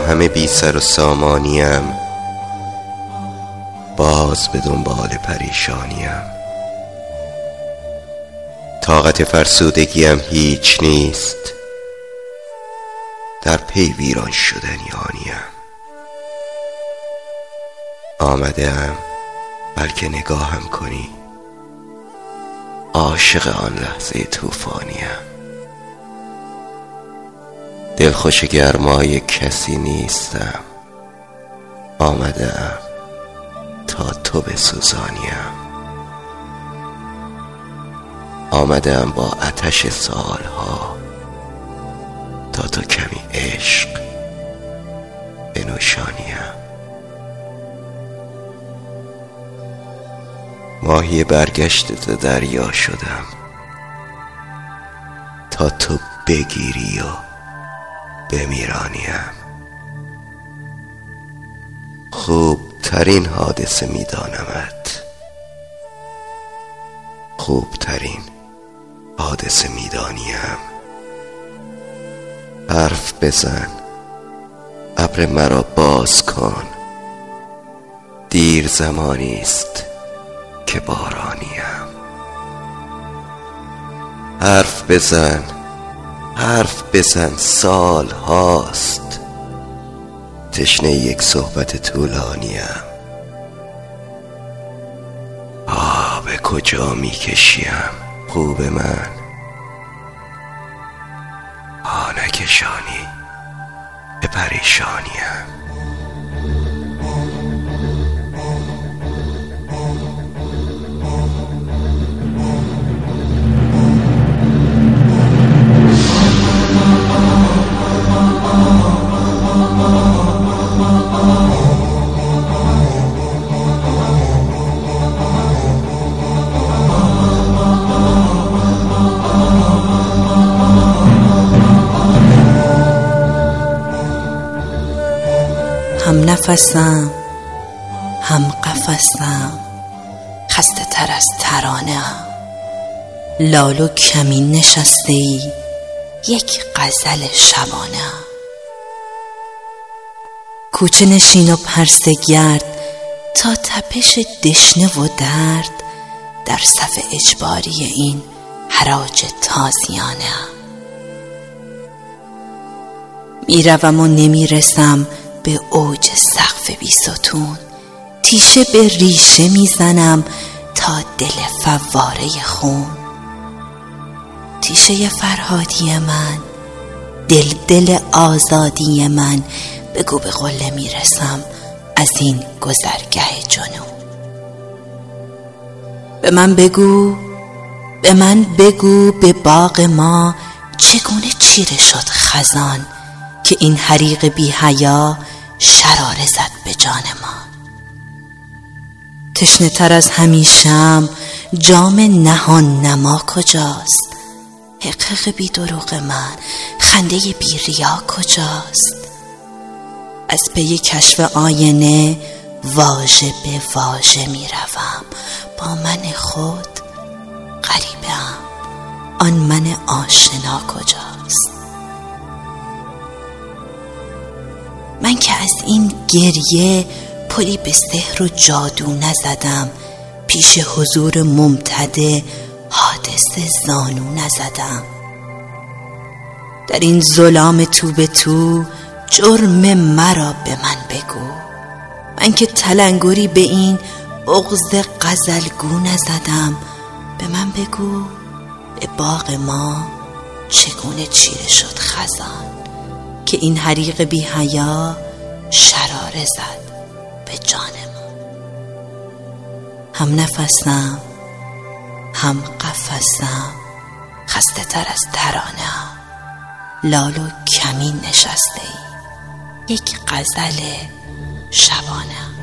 همه بی سر و سامانیم، باز به دنبال پریشانیم. طاقت فرسودگیم هیچ نیست، در پی ویران شدنی آنیم. آمدم بلکه نگاهم کنی، عاشق آن لحظه طوفانیم. دلخوش گرمای کسی نیستم، آمدم تا تو بسوزانیم. آمدم با آتش سالها تا تو کمی عشق بنوشانیم. ماهی برگشت دریا شدم تا تو بگیری و بمیرانیم. خوب ترین حادثه میدانمت، خوب ترین حادثه میدانیم. حرف بزن، ابر مرا باز کن، دیر زمانی است که بارانیم. حرف بزن سال هاست، تشنه یک صحبت طولانیم. به کجا می کشیم خوب من، نکشانی به پریشانیم. هم نفسم هم قفسم، خسته تر از ترانه‌ام. لال و کمین نشسته ای، یک غزل شبانه‌ام. کوچه نشین و پرسه گرد تا تپش دشنه و درد، در صف اجباری این حراج تازیانه‌ام. میروم و نمیرسم به اوج سقف بی ستون، تیشه به ریشه میزنم تا دل فواره خون. تیشه فرهادی من، دل آزادی من، بگو به قله میرسم از این گذرگاه جنون. به من بگو به باغ ما چگونه چیره شد خزان، که این حریق بی حیا شراره زد به جان ما. تشنه تر از همیشم جام نهان نما کجاست؟ حقیق بی دروغ من، خنده بی ریا کجاست؟ از پی کشف آینه واژه به واژه می روم، با من خود غریبم، آن من آشنا کجاست؟ من که از این گریه پلی به سحر و جادو نزدم، پیش حضور ممتد حادثه زانو نزدم. در این ظلام تو به تو جرم مرا به من بگو، من که تلنگری به این بغض غزلگو نزدم. به من بگو به باغ ما چگونه چیره شد خزان، که این حریق بی حیا شراره زد به جان ما. هم نفسم هم قفسم، خسته تر از ترانه‌ام. لال و کمین نشسته ای، یک غزل شبانه‌ام.